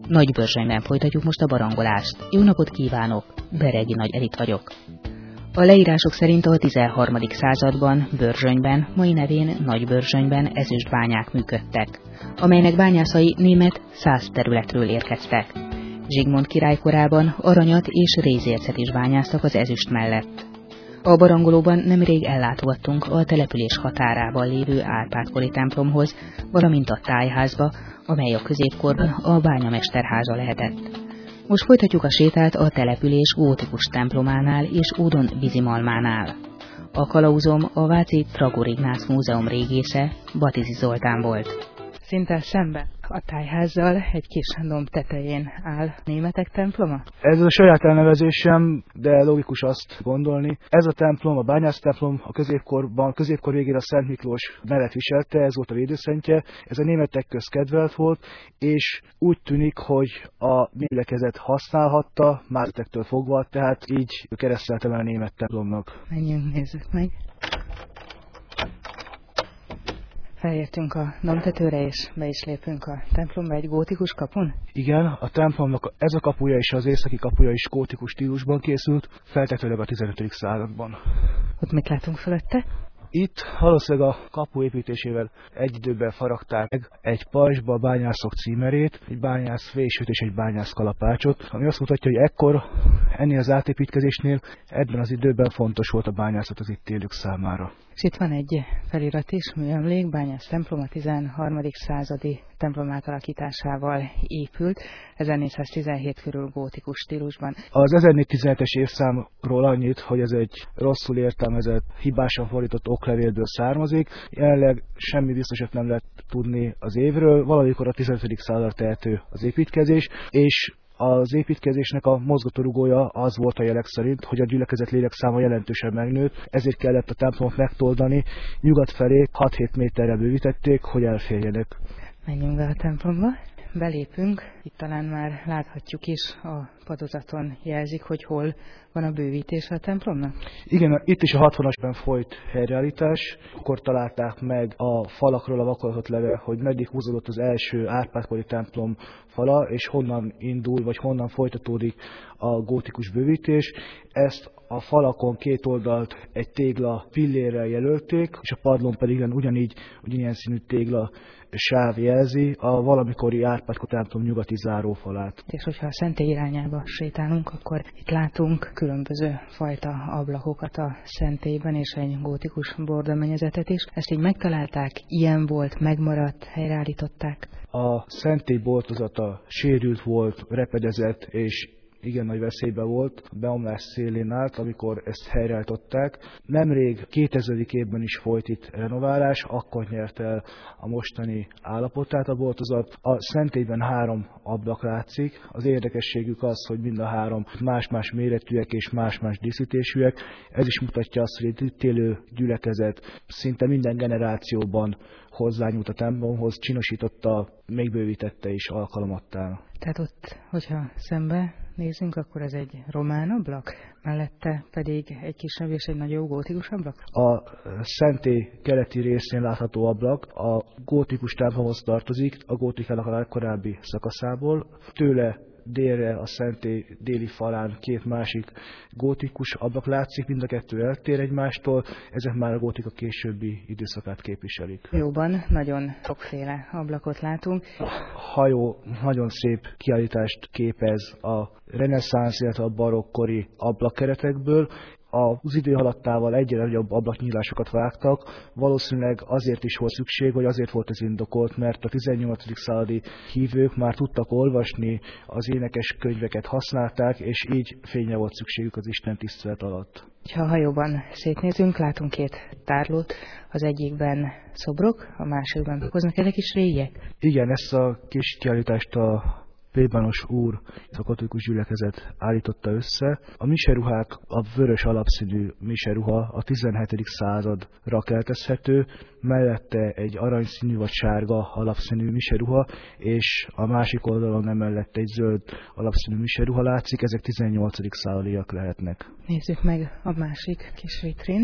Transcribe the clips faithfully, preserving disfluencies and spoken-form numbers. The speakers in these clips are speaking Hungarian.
Nagybörzsönyben folytatjuk most a barangolást. Jó napot kívánok! Beregi Nagy Edit vagyok. A leírások szerint a tizenharmadik században Börzsönyben, mai nevén Nagybörzsönyben ezüstbányák működtek, amelynek bányászai német szász területről érkeztek. Zsigmond király korában aranyat és rézércet is bányáztak az ezüst mellett. A barangolóban nemrég ellátogattunk a település határában lévő Árpád-kori templomhoz, valamint a tájházba, amely a középkorban a bányamesterháza lehetett. Most folytatjuk a sétát a település gótikus templománál és Ódon vízimalmánál. A kalauzom a váci Tragor Ignác Múzeum régésze, Batizi Zoltán volt. Szinte szembe a tájházzal egy kis domb tetején áll németek temploma? Ez a saját elnevezésem, de logikus azt gondolni. Ez a templom, a bányász templom a középkorban, középkor végén a Szent Miklós nevet viselte, ez volt a védőszentje. Ez a németek köz kedvelt volt, és úgy tűnik, hogy a gyülekezet használhatta, mázetektől fogva, tehát így kereszteltem el a német templomnak. Menjünk, nézzük meg. Felértünk a dombtetőre, és be is lépünk a templomba egy gótikus kapun? Igen, a templomnak ez a kapuja és az északi kapuja is gótikus stílusban készült, feltetőleg a tizenötödik században. Ott mit látunk fölötte? Itt valószínűleg a kapu építésével egy időben faragták meg egy pajzsba a bányászok címerét, egy bányász vésőt és egy bányász kalapácsot, ami azt mutatja, hogy ekkor ennél az átépítkezésnél ebben az időben fontos volt a bányászat az itt élők számára. És itt van egy felirat is, műemlék, bányász templom a tizenharmadik századi templom átalakításával épült, ezernégyszáztizenhét körül gótikus stílusban. Az ezernégyszáztizenhetes évszámról annyit, hogy ez egy rosszul értelmezett, hibásan fordított oklevélből származik. Jelenleg semmi biztosat nem lehet tudni az évről, valamikor a tizenötödik századra tehető az építkezés, és az építkezésnek a mozgatórugója az volt a jelek szerint, hogy a gyülekezet lélekszáma jelentősen megnőtt, ezért kellett a templomot megtoldani, nyugat felé hat-hét méterre bővítették, hogy elférjenek. Menjünk be a templomba, belépünk, itt talán már láthatjuk is, a padozaton jelzik, hogy hol van a bővítés a templomnak? Igen, itt is a hatvanasban folyt helyreállítás, akkor találták meg a falakról a vakolatot leve, hogy meddig húzódott az első Árpád-kori templom fala, és honnan indul, vagy honnan folytatódik a gótikus bővítés. Ezt a falakon két oldalt egy tégla pillérrel jelölték, és a padlón pedig ugyanígy, ugyanilyen színű tégla sáv jelzi a valamikori Árpád-kori templom nyugati zárófalát. És hogyha a szentély irányába sétálunk, akkor itt látunk különböző fajta ablakokat a szentélyben, és egy gótikus bordamennyezetet is. Ezt így megtalálták, ilyen volt, megmaradt, helyreállították? A szentély boltozata sérült volt, repedezett, és igen nagy veszélyben volt, beomlás szélén állt, amikor ezt helyreállították. Nemrég kétezredik évben is folyt itt renoválás, akkor nyert el a mostani állapotát a boltozat. A szentélyben három ablak látszik. Az érdekességük az, hogy mind a három más-más méretűek és más-más díszítésűek. Ez is mutatja azt, hogy itt élő gyülekezet szinte minden generációban hozzányúlt a templomhoz, csinosította, még bővítette is alkalomattá. Tehát ott, hogyha szembe nézzünk, akkor ez egy román ablak, mellette pedig egy kisebb és egy nagyobb gótikus ablak? A szentély keleti részén látható ablak a gótikus templomhoz tartozik, a gótikának a legkorábbi szakaszából. Tőle délre a szentély déli falán két másik gótikus ablak látszik, mind a kettő eltér egymástól, ezek már a gótika későbbi időszakát képviselik. Jóban nagyon sokféle ablakot látunk. A hajó nagyon szép kiállítást képez a reneszánsz, illetve a barokkori ablakkeretekből. Az idő haladtával egyre nagyobb ablaknyílásokat vágtak, valószínűleg azért is volt szükség, vagy azért volt ez indokolt, mert a tizennyolcadik századi hívők már tudtak olvasni, az énekes könyveket használták, és így fényre volt szükségük az Isten tisztelet alatt. Ha a hajóban szétnézünk, látunk két tárlót, az egyikben szobrok, a másikban hoznak ezek is régiek? Igen, ezt a kis kiállítást a plébános úr, a katolikus gyülekezet állította össze. A miseruhák, a vörös alapszínű miseruha a tizenhetedik századra keltezhető, mellette egy aranyszínű vagy sárga alapszínű miseruha, és a másik oldalon emellett egy zöld alapszínű miseruha látszik, ezek tizennyolcadik századiak lehetnek. Nézzük meg a másik kis vitrint.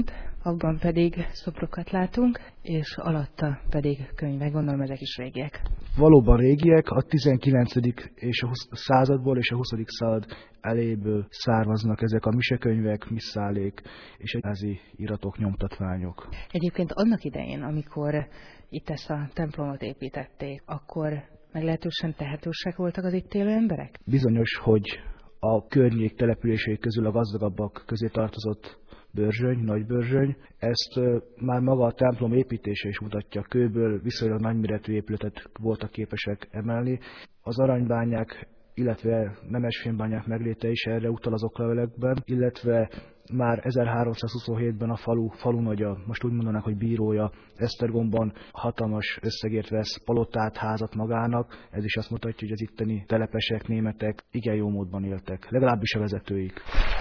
abban pedig szobrokat látunk, és alatta pedig könyvek, gondolom ezek is régiek. Valóban régiek, a tizenkilencedik és a huszadik századból és a huszadik század eléből származnak ezek a misekönyvek, misszálék és egyházi iratok, nyomtatványok. Egyébként annak idején, amikor itt ezt a templomot építették, akkor meglehetősen tehetősek voltak az itt élő emberek? Bizonyos, hogy a környék települései közül a gazdagabbak közé tartozott Börzsöny, Nagybörzsöny. Ezt már maga a templom építése is mutatja. Kőből viszonylag nagyméretű épületet voltak képesek emelni. Az aranybányák, illetve nemesfémbányák megléte is erre utal az oklevelekben, illetve már ezerháromszázhuszonhétben a falu falunagya, most úgy mondanak, hogy bírója, Esztergomban hatalmas összegért vesz palotát, házat magának. Ez is azt mutatja, hogy az itteni telepesek, németek igen jó módban éltek, legalábbis a vezetőik.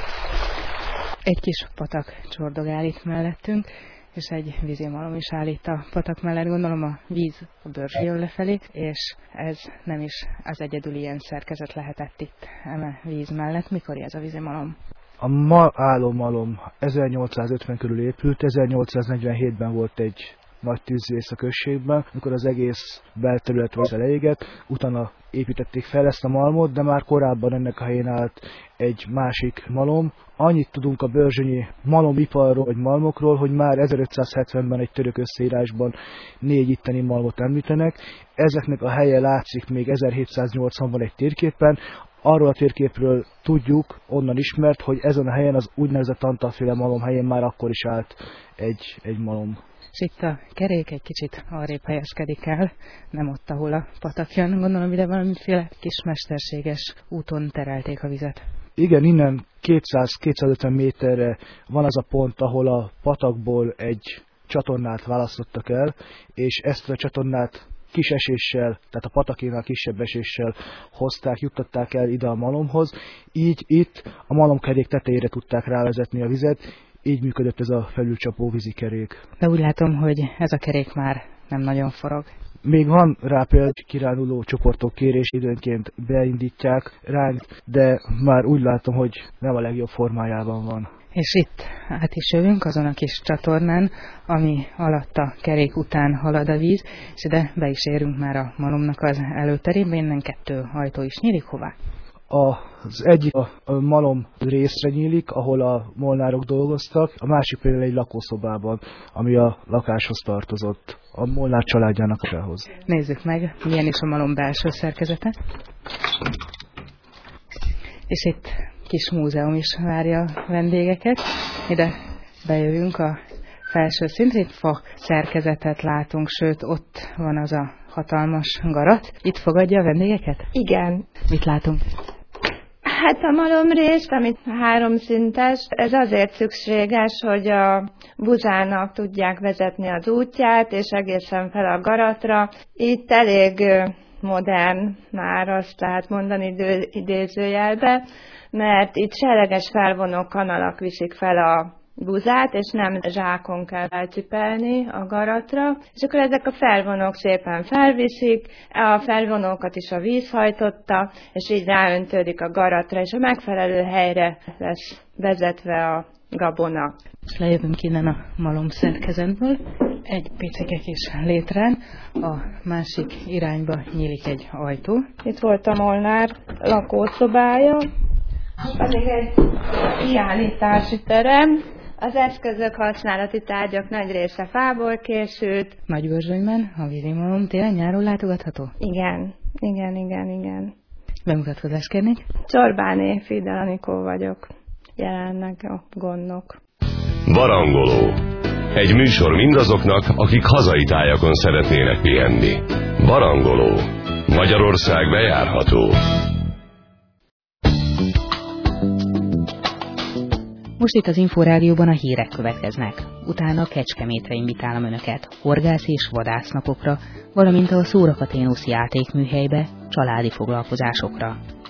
Egy kis patak csordogál itt mellettünk, és egy vízimalom is áll itt a patak mellett. Gondolom a víz a Börzsön jön lefelé, és ez nem is az egyedül ilyen szerkezet lehetett itt eme víz mellett. Mikor ez a vízimalom? A ma álló malom ezernyolcszázötven körül épült, ezernyolcszáznegyvenhétben volt egy nagy tűzvész a községben, amikor az egész belterület volt leégett, utána építették fel ezt a malmot, de már korábban ennek a helyén állt egy másik malom. Annyit tudunk a börzsönyi malomiparról, vagy malmokról, hogy már ezerötszázhetvenben egy török összeírásban négy itteni malmot említenek. Ezeknek a helye látszik még ezerhétszáznyolcvanban egy térképen. Arról a térképről tudjuk, onnan ismert, hogy ezen a helyen, az úgynevezett Antalféle malom helyén már akkor is állt egy, egy malom. És itt a kerék egy kicsit arrébb helyezkedik el, nem ott, ahol a patak jön. Gondolom, ide valamiféle kis mesterséges úton terelték a vizet. Igen, innen kétszáz-kétszázötven méterre van az a pont, ahol a patakból egy csatornát választottak el, és ezt a csatornát kis eséssel, tehát a patakénál kisebb eséssel hozták, juttatták el ide a malomhoz. Így itt a malomkerék tetejére tudták rávezetni a vizet, így működött ez a felülcsapó vízikerék. De úgy látom, hogy ez a kerék már nem nagyon forog. Még van rá például kiránduló csoportok kérés, időnként beindítják ránk, de már úgy látom, hogy nem a legjobb formájában van. És itt át is jövünk azon a kis csatornán, ami alatt a kerék után halad a víz, és ide be is érünk már a malomnak az előterében, innen kettő ajtó is nyílik. Hová? Az egyik a malom részre nyílik, ahol a molnárok dolgoztak, a másik például egy lakószobában, ami a lakáshoz tartozott, a molnár családjának ahához. Nézzük meg, milyen is a malom belső szerkezete. És itt kis múzeum is várja a vendégeket. Ide bejövünk a felső szintre, itt fa szerkezetet látunk, sőt ott van az a hatalmas garat. Itt fogadja a vendégeket? Igen. Mit látunk? Hát a malomrészt, amit háromszintes, ez azért szükséges, hogy a buzának tudják vezetni az útját, és egészen fel a garatra. Itt elég modern, már azt lehet mondani idő, idézőjelbe, mert itt serleges felvonó kanalak viszik fel a buzát, és nem zsákon kell elcipelni a garatra, és akkor ezek a felvonók szépen felviszik, a felvonókat is a víz hajtotta, és így ráöntődik a garatra, és a megfelelő helyre lesz vezetve a gabona. Lejövünk innen a malom szerkezetből, egy picike kis létrán, a másik irányba nyílik egy ajtó. Itt volt a molnár lakószobája, pedig egy kiállítási terem. Az eszközök, használati tárgyak nagy része fából készült. Nagybörzsönyben a vízimalom télen-nyáron látogatható? Igen, igen, igen, igen. Bemutatkozást kérnék? Csorbáné Fidel Anikó vagyok. Jelenleg a gondnok. Barangoló. Egy műsor mindazoknak, akik hazai tájakon szeretnének pihenni. Barangoló. Magyarország bejárható. Most itt az Inforádióban a hírek következnek. Utána Kecskemétre invitálom Önöket, horgász és vadásznapokra, valamint a Szóra Katénusz játékműhelybe, családi foglalkozásokra.